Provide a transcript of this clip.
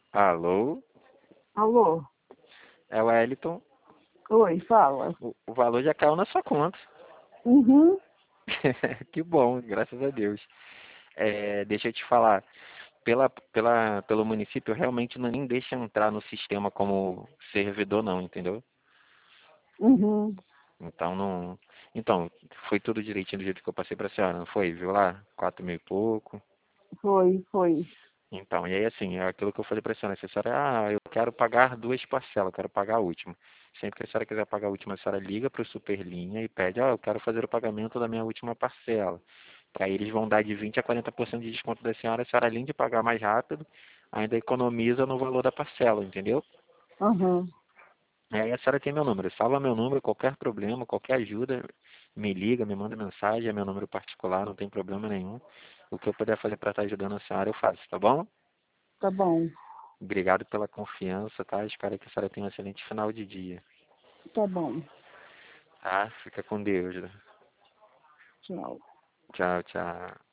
Alô? Alô? É o Wellington. Oi, fala. O valor já caiu na sua conta. Uhum, Que bom, graças a Deus. Deixa eu te falar, pelo município realmente nem deixa entrar no sistema como servidor não, entendeu? uhum. Então não. Então, foi tudo direitinho do jeito que eu passei pra senhora, não foi? Viu lá? 4 mil e pouco. Foi. Então, e aí assim, é aquilo que eu falei pra senhora, se a senhora, eu quero pagar duas parcelas, eu quero pagar a última. Sempre que a senhora quiser pagar a última, a senhora liga pro Superlinha e pede, eu quero fazer o pagamento da minha última parcela. Aí eles vão dar de 20 a 40% de desconto da senhora, a senhora além de pagar mais rápido, ainda economiza no valor da parcela, entendeu? Uhum. Aí a senhora tem meu número, salva meu número, qualquer problema, qualquer ajuda, me liga, me manda mensagem, é meu número particular, não tem problema nenhum. O que eu puder fazer para estar ajudando a senhora, eu faço, tá bom? Tá bom, Obrigado pela confiança, tá? Espero que a senhora tenha um excelente final de dia. tá bom. Tá? Fica com Deus. Tchau. Tchau, tchau.